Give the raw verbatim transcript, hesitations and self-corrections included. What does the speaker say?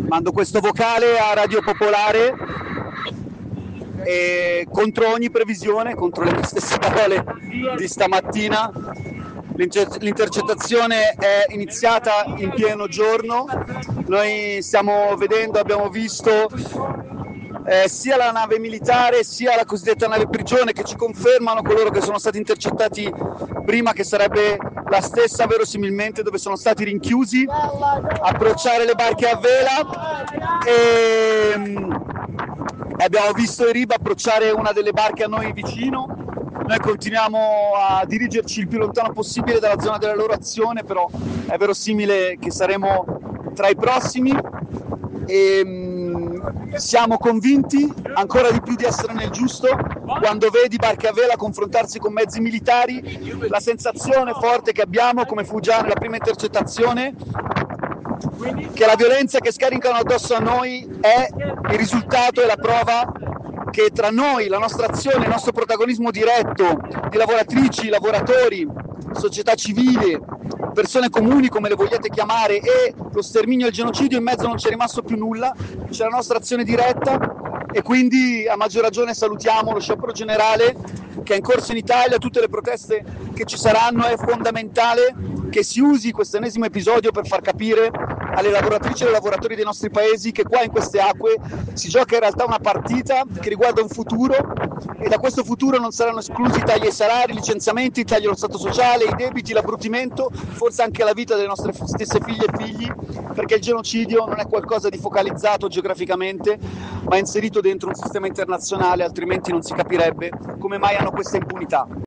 Mando questo vocale a Radio Popolare e contro ogni previsione, contro le mie stesse parole di stamattina. L'intercettazione è iniziata in pieno giorno, noi stiamo vedendo, abbiamo visto eh, sia la nave militare sia la cosiddetta nave prigione che ci confermano coloro che sono stati intercettati prima, che sarebbe la stessa verosimilmente dove sono stati rinchiusi, approcciare le barche a vela e abbiamo visto i R I B approcciare una delle barche a noi vicino. Noi continuiamo a dirigerci il più lontano possibile dalla zona della loro azione, però è verosimile che saremo tra i prossimi e mh, siamo convinti ancora di più di essere nel giusto quando vedi barche a vela confrontarsi con mezzi militari. La sensazione forte che abbiamo, come fu già nella prima intercettazione, che la violenza che scaricano addosso a noi è il risultato e la prova che tra noi, la nostra azione, il nostro protagonismo diretto di lavoratrici, lavoratori, società civile, persone comuni come le vogliate chiamare, e lo sterminio e il genocidio, in mezzo non c'è rimasto più nulla, c'è la nostra azione diretta e quindi a maggior ragione salutiamo lo sciopero generale che è in corso in Italia, tutte le proteste che ci saranno. È fondamentale che si usi questo ennesimo episodio per far capire alle lavoratrici e ai lavoratori dei nostri paesi che qua in queste acque si gioca in realtà una partita che riguarda un futuro, e da questo futuro non saranno esclusi tagli ai salari, licenziamenti, tagli allo stato sociale, i debiti, l'abbrutimento, forse anche la vita delle nostre stesse figlie e figli, perché il genocidio non è qualcosa di focalizzato geograficamente, ma è inserito dentro un sistema internazionale, altrimenti non si capirebbe come mai hanno questa impunità.